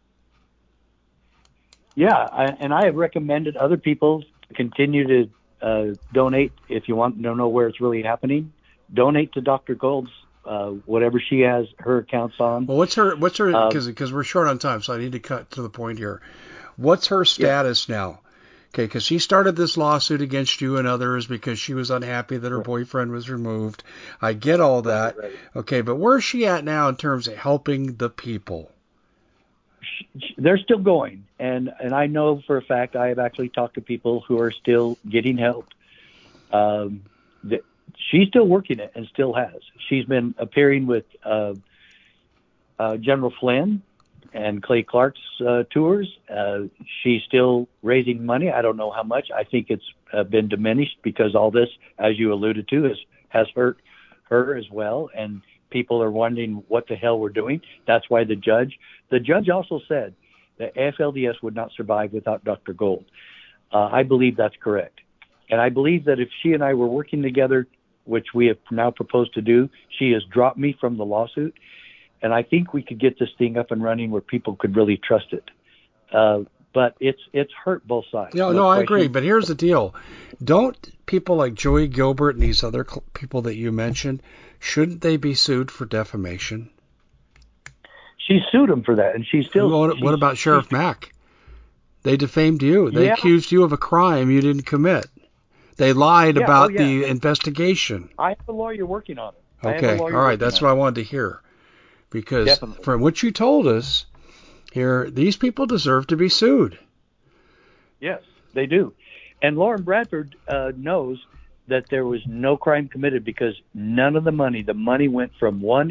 Yeah, I, and I have recommended other people continue to uh, donate if you want to know where it's really happening. Donate to Doctor Gold's uh, whatever she has her accounts on. Well, what's her what's her because um, because we're short on time, so I need to cut to the point here. What's her status yeah. now? Okay, because she started this lawsuit against you and others because she was unhappy that her right. boyfriend was removed. I get all that. Right, right. Okay, but where's she at now in terms of helping the people? They're still going, and and I know for a fact I have actually talked to people who are still getting help. Um, the, she's still working it and still has. She's been appearing with uh, uh, General Flynn and Clay Clark's uh, tours. Uh, she's still raising money. I don't know how much. I think it's uh, been diminished because all this, as you alluded to, is, has hurt her as well. And people are wondering what the hell we're doing. That's why the judge, the judge also said that A F L D S would not survive without Doctor Gold. Uh, I believe that's correct. And I believe that if she and I were working together, which we have now proposed to do, she has dropped me from the lawsuit. And I think we could get this thing up and running where people could really trust it. Uh, but it's it's hurt both sides. No, no, no I agree. But here's the deal. Don't people like Joey Gilbert and these other cl- people that you mentioned, shouldn't they be sued for defamation? She sued him for that, and she's still... What, she's, what about Sheriff Mack? They defamed you. They yeah. accused you of a crime you didn't commit. They lied yeah, about oh, yeah. the investigation. I have a lawyer working on it. Okay, all right. That's what I wanted to hear. Because Definitely. From what you told us here, these people deserve to be sued. Yes, they do. And Lauren Bradford uh, knows that there was no crime committed because none of the money, the money went from one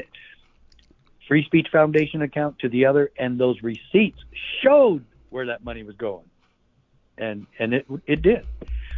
Free Speech Foundation account to the other, and those receipts showed where that money was going. And and it it did.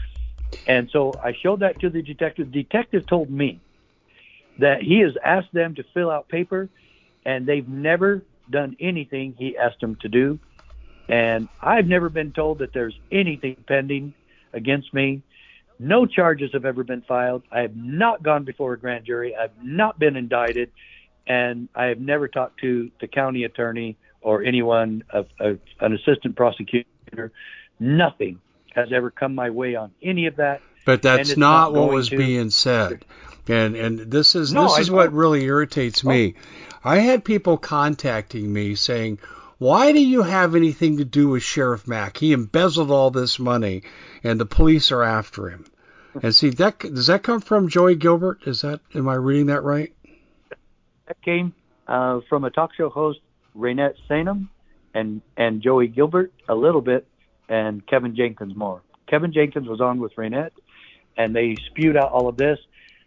And so I showed that to the detective. The detective told me that he has asked them to fill out paper, and they've never done anything he asked them to do. And I've never been told that there's anything pending against me. No charges have ever been filed. I have not gone before a grand jury. I've not been indicted. And I have never talked to the county attorney or anyone, of, of an assistant prosecutor. Nothing has ever come my way on any of that. But that's not, not what was to... being said. And and this is no, this is what really irritates me. Oh. I had people contacting me saying, "Why do you have anything to do with Sheriff Mack? He embezzled all this money, and the police are after him." And see, that does that come from Joey Gilbert? Is that am I reading that right? That came uh, from a talk show host, Raynette Sainham, and and Joey Gilbert a little bit, and Kevin Jenkins more. Kevin Jenkins was on with Raynette, and they spewed out all of this.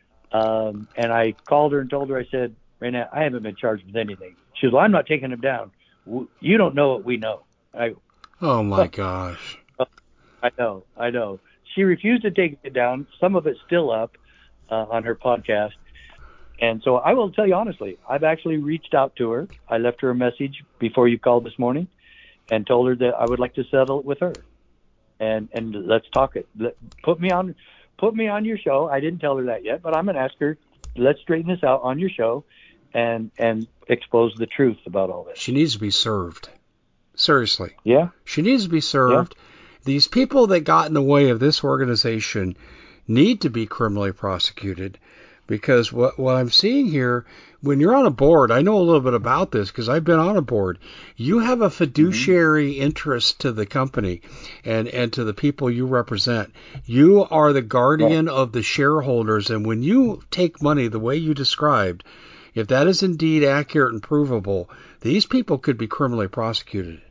Um, and I called her and told her, I said, "Raynette, I haven't been charged with anything." She said, "Well, I'm not taking him down. You don't know what we know." I, oh, my gosh. I know, I know. She refused to take it down. Some of it's still up uh, on her podcast. And so I will tell you honestly, I've actually reached out to her. I left her a message before you called this morning and told her that I would like to settle it with her. And and let's talk it. Let, put me on put me on your show. I didn't tell her that yet, but I'm going to ask her, let's straighten this out on your show and and expose the truth about all this. She needs to be served. Seriously. Yeah. She needs to be served. Yeah. These people that got in the way of this organization need to be criminally prosecuted. Because what what I'm seeing here, when you're on a board, I know a little bit about this because I've been on a board. You have a fiduciary mm-hmm. interest to the company and, and to the people you represent. You are the guardian yeah. of the shareholders. And when you take money the way you described, if that is indeed accurate and provable, these people could be criminally prosecuted.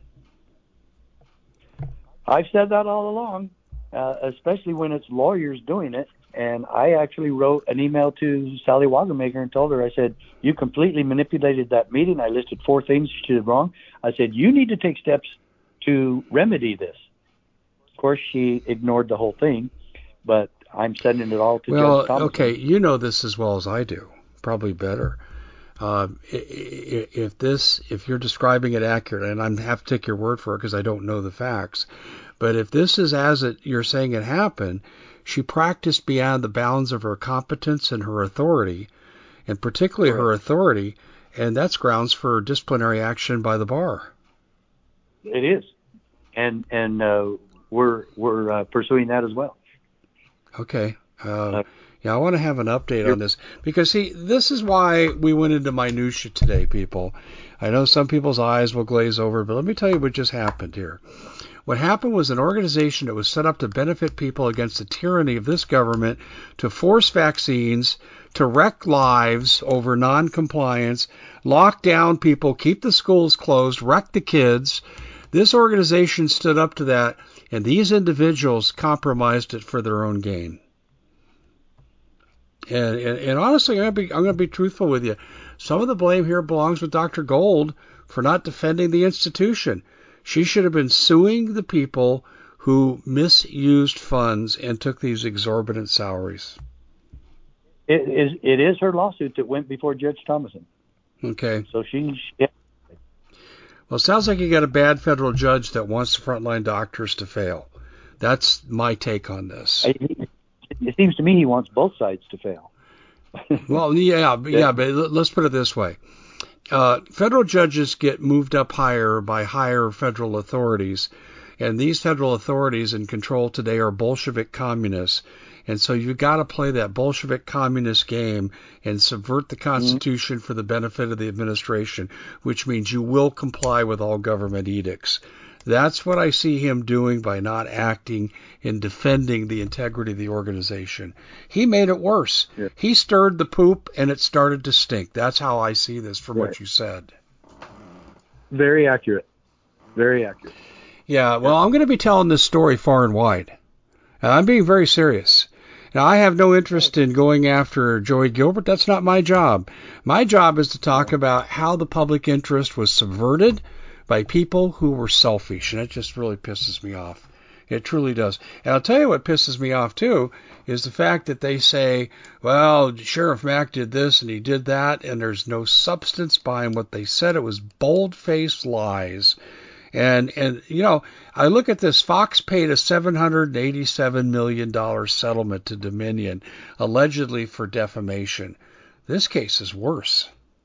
I've said that all along, uh, especially when it's lawyers doing it. And I actually wrote an email to Sally Wagermaker and told her, I said, "You completely manipulated that meeting. I listed four things she did wrong. I said, you need to take steps to remedy this." Of course, she ignored the whole thing, but I'm sending it all to well, Judge Thompson. Okay, you know this as well as I do, probably better. Uh, if this, if you're describing it accurately, and I have to take your word for it because I don't know the facts, but if this is as it you're saying it happened, she practiced beyond the bounds of her competence and her authority, and particularly Correct. her authority, and that's grounds for disciplinary action by the bar. It is, and and uh, we're we're uh, pursuing that as well. Okay. Uh, uh, yeah, I want to have an update on this because see, this is why we went into minutia today, people. I know some people's eyes will glaze over, but let me tell you what just happened here. What happened was an organization that was set up to benefit people against the tyranny of this government, to force vaccines, to wreck lives over noncompliance, lock down people, keep the schools closed, wreck the kids. This organization stood up to that, and these individuals compromised it for their own gain. And, and, and honestly, I'm going to be, I'm going to be truthful with you. Some of the blame here belongs with Doctor Gold for not defending the institution. She should have been suing the people who misused funds and took these exorbitant salaries. It is, it is her lawsuit that went before Judge Thomason. Okay. So she... Yeah. Well, it sounds like you got a bad federal judge that wants the frontline doctors to fail. That's my take on this. It seems to me he wants both sides to fail. Well, yeah, yeah, yeah, but let's put it this way. Uh, federal judges get moved up higher by higher federal authorities, and these federal authorities in control today are Bolshevik communists. And so you've got to play that Bolshevik communist game and subvert the Constitution mm-hmm. for the benefit of the administration, which means you will comply with all government edicts. That's what I see him doing by not acting in defending the integrity of the organization. He made it worse. Yeah. He stirred the poop and it started to stink. That's how I see this from right. what you said. Very accurate. Very accurate. Yeah, well, I'm going to be telling this story far and wide. And I'm being very serious. Now, I have no interest in going after Joey Gilbert. That's not my job. My job is to talk about how the public interest was subverted by people who were selfish, and it just really pisses me off. It truly does. And I'll tell you what pisses me off, too, is the fact that they say, well, Sheriff Mack did this and he did that, and there's no substance behind what they said. It was bold-faced lies. And, and you know, I look at this. Fox paid a seven hundred eighty-seven million dollars settlement to Dominion, allegedly for defamation. This case is worse.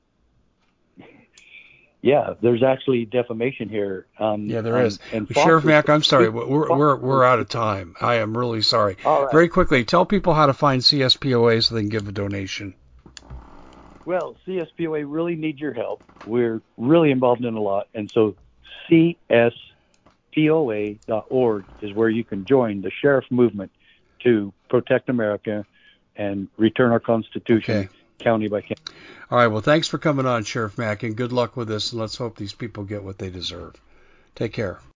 Yeah, there's actually defamation here. Um, yeah, there um, is. And Sheriff Fox Mack, is- I'm sorry. We're, we're, we're out of time. I am really sorry. All right. Very quickly, tell people how to find C S P O A so they can give a donation. Well, C S P O A really needs your help. We're really involved in a lot, and so C S P O A dot org is where you can join the sheriff movement to protect America and return our Constitution, Okay. county by county. All right, well, thanks for coming on, Sheriff Mack, and good luck with this, and let's hope these people get what they deserve. Take care.